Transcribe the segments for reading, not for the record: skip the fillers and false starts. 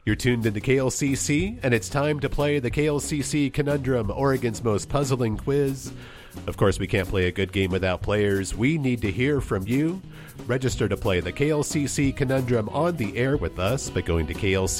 You're tuned into KLCC, and it's time to play the KLCC Conundrum, Oregon's most puzzling quiz. Of course, we can't play a good game without players. We need to hear from you. Register to play the KLCC Conundrum on the air with us by going to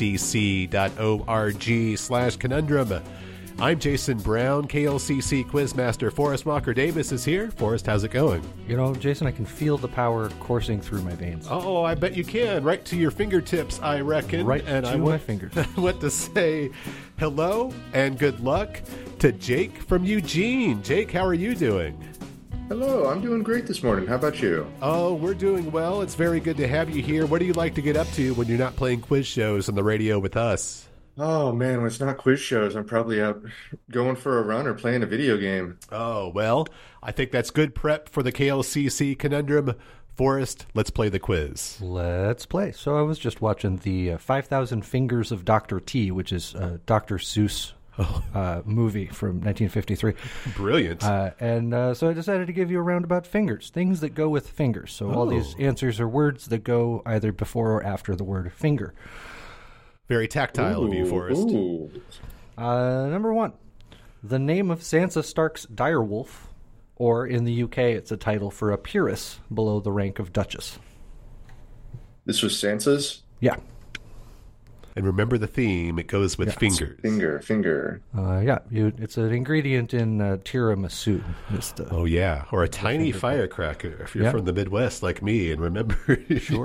klcc.org/conundrum. I'm Jason Brown. KLCC Quizmaster Forrest Walker-Davis is here. Forrest, how's it going? You know, Jason, I can feel the power coursing through my veins. Oh, I bet you can. Right to your fingertips, I reckon. Right and to my fingers. I want to say hello and good luck to Jake from Eugene. Jake, how are you doing? Hello, I'm doing great this morning. How about you? Oh, we're doing well. It's very good to have you here. What do you like to get up to when you're not playing quiz shows on the radio with us? Oh man, when it's not quiz shows, I'm probably out going for a run or playing a video game. Oh, well, I think that's good prep for the KLCC Conundrum. Forrest, let's play the quiz. Let's play. So I was just watching the 5,000 Fingers of Dr. T, which is a Dr. Seuss movie from 1953. Brilliant. So I decided to give you a round about fingers, things that go with fingers. So all these answers are words that go either before or after the word finger. Very tactile of you, Forrest. Number one, the name of Sansa Stark's direwolf, or in the UK, it's a title for a peeress below the rank of duchess. This was Sansa's? Yeah. And remember the theme, it goes with fingers. Finger. It's an ingredient in tiramisu. Oh, yeah. Or a tiny firecracker if you're from the Midwest like me and remember. Sure.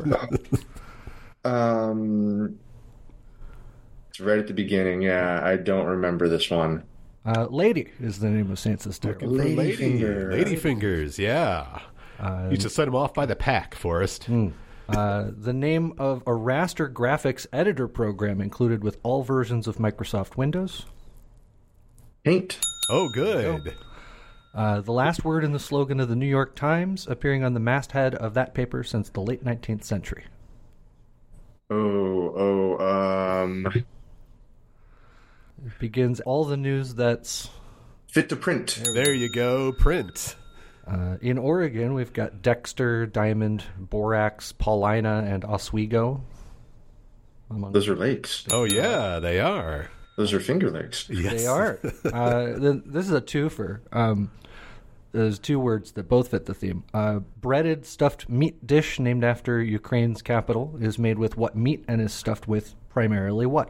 It's right at the beginning. Yeah, I don't remember this one. Lady is the name of Sansa Stark. Lady fingers, yeah. You should set them off by the pack, Forrest. The name of a raster graphics editor program included with all versions of Microsoft Windows. Paint. Oh, good. The last word in the slogan of the New York Times, appearing on the masthead of that paper since the late 19th century. It begins all the news that's fit to print. There you go, print. In Oregon, we've got Dexter, Diamond, Borax, Paulina, and Oswego. Those are lakes. Oh, yeah, they are. Those are Finger Lakes. Yes. They are. This is a twofer. There's two words that both fit the theme. Breaded stuffed meat dish named after Ukraine's capital is made with what meat and is stuffed with primarily what?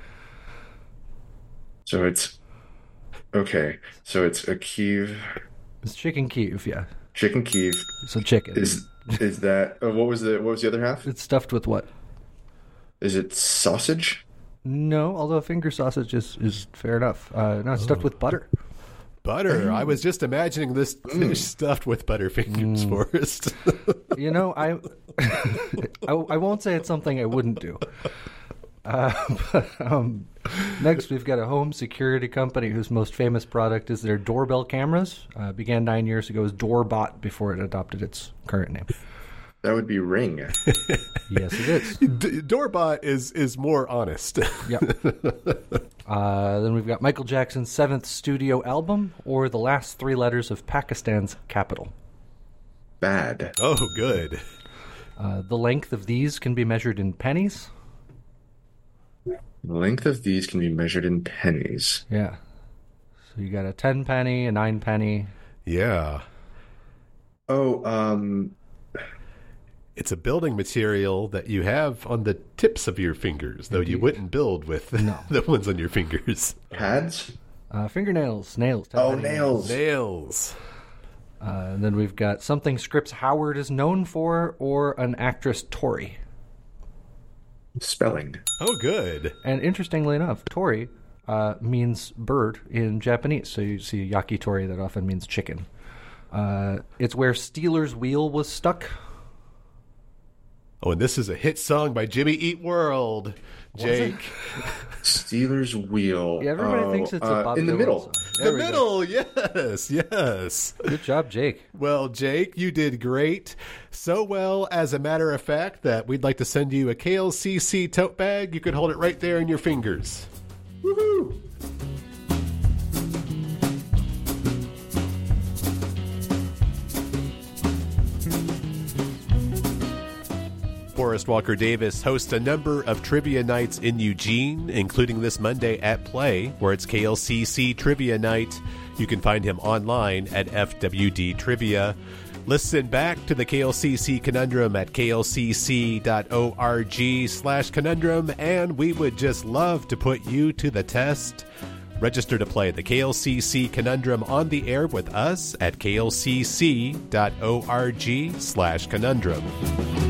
So it's a Kiev. It's chicken Kiev, yeah. Chicken Kiev. So chicken. Is that what was the other half? It's stuffed with what? Is it sausage? No, although finger sausage is fair enough. No, it's stuffed with butter. Butter. I was just imagining this fish stuffed with Butterfingers, Forrest. You know, I won't say it's something I wouldn't do. Next, we've got a home security company whose most famous product is their doorbell cameras. Began 9 years ago as Doorbot before it adopted its current name. That would be Ring. Yes, it is. Doorbot is more honest. Yep. Then we've got Michael Jackson's 7th studio album, or the last three letters of Pakistan's capital. Bad. Oh, good. The length of these can be measured in pennies. The length of these can be measured in pennies. Yeah. So you got a 10 penny, a 9 penny. Yeah. It's a building material that you have on the tips of your fingers, though you wouldn't build with the ones on your fingers. Pads? Fingernails. Nails. Nails. Nails. And then we've got something Scripps Howard is known for, or an actress Tori. Spelling. Oh, good. And interestingly enough, Tori means bird in Japanese. So you see yakitori, that often means chicken. It's where Steeler's wheel was stuck. Oh, and this is a hit song by Jimmy Eat World. Jake. Steeler's Wheel. Yeah, everybody thinks it's a Bob in the Dylan middle. song. The middle, yes. Good job, Jake. Well, Jake, you did great. So well, as a matter of fact, that we'd like to send you a KLCC tote bag. You could hold it right there in your fingers. Woohoo! For Forrest Walker Davis hosts a number of trivia nights in Eugene, including this Monday at Play, where it's KLCC Trivia Night. You can find him online at FWD Trivia. Listen back to the KLCC Conundrum at klcc.org/conundrum, and we would just love to put you to the test. Register to play the KLCC Conundrum on the air with us at klcc.org/conundrum.